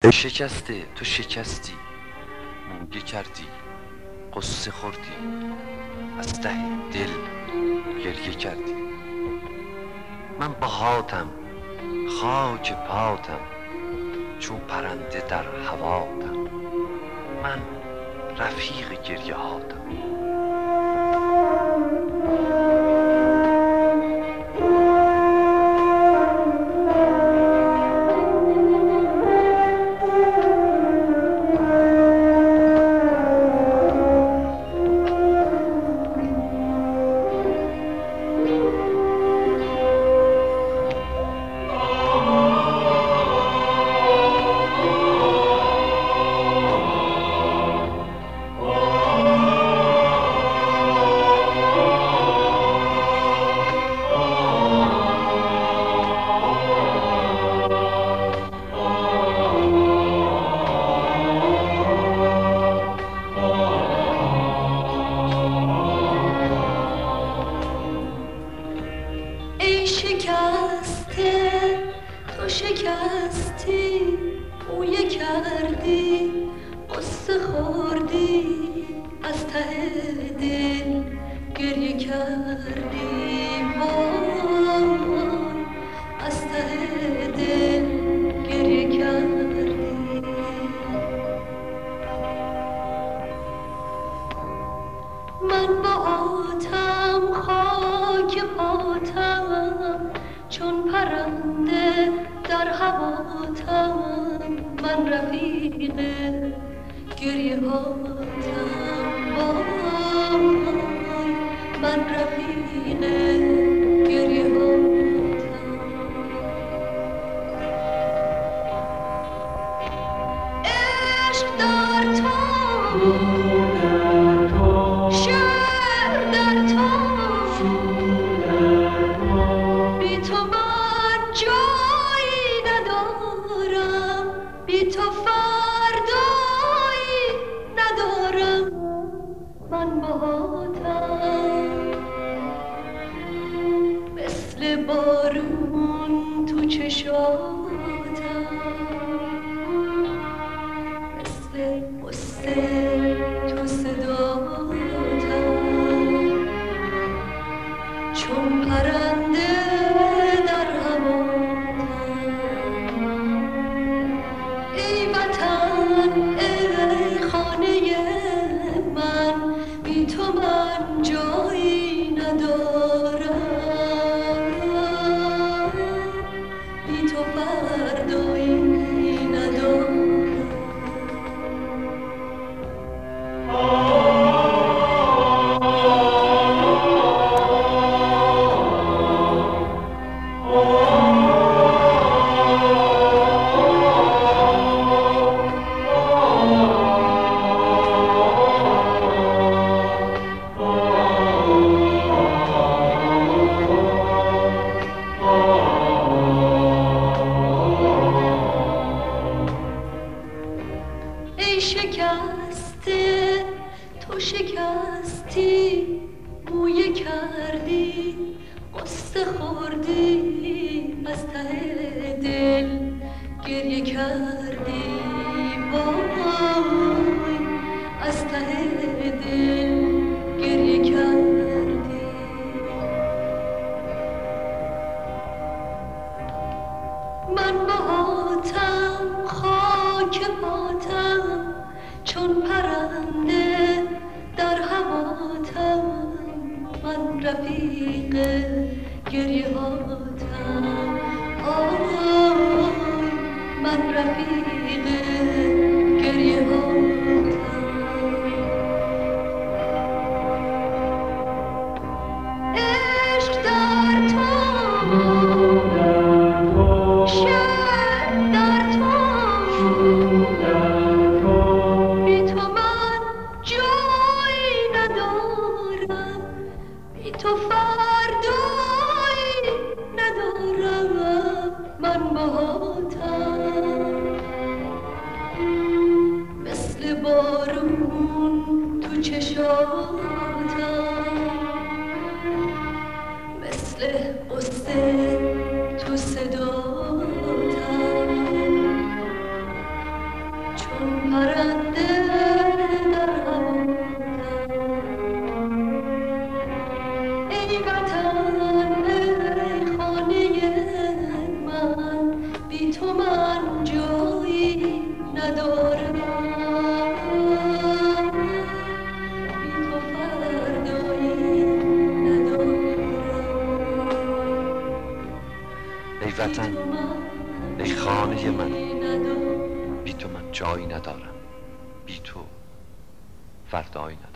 شکسته تو شکستی، مویه کردی، قصه خوردی، از ته دل گریه کردی. من باهاتم، خاک پاتم، چون پرنده در هواتم. من رفیق گریه هاتم. ای شکسته تو شکستی، مویه کردی، قصه خوردی، از ته دل گریه کردی. وای از ته دل گریه کردی. من باهاتم، خاک پاتم، چون پرنده در هواتم. من رفیق گریه هاتم. وای من رفیق گریه هاتم. عشق در تو، شعر در تو، بی تو من جایی ندارم، بی تو فردایی ندارم. من باهاتم، مثل بارون تو چشاتم، مثل قصه تو صداتم، چون پرنده در هواتم. ای وطن ای خانه من، بی تو من جایی ندارم، بی تو فردایی ندارم. ای شکسته تو شکستی، مویه کردی، قصه خوردی، از ته دل گریه کردی. وای از ته دل گریه کردی. من باهاتم، خاک پاتم، چون پرنده در هواتم. من رفیق گریه هاتم. آی من رفیق گریه هاتم. عشق در تو، شعر در تو، بی تو من جایی ندارم، بی تو فردایی ندارم. من باهاتم، مثل بارون تو چشاتم، مثل قصه تو صداتم، پرنده در هواتم. ای وطن ای خانه من، بی تو من جایی ندارم، بی تو فردایی ندارم. ای وطن ای خانه من، بی تو من جایی ندارم، بی تو فردایی ندارم.